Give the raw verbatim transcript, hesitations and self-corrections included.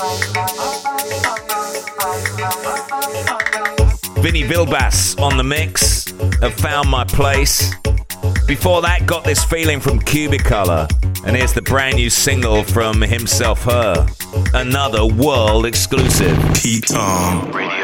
Vinny Vilbas on the mix of Found My Place. Before that, Got This Feeling from Cubicolor. And here's the brand new single from Himself Her. Another world exclusive. Pete Tong Radio.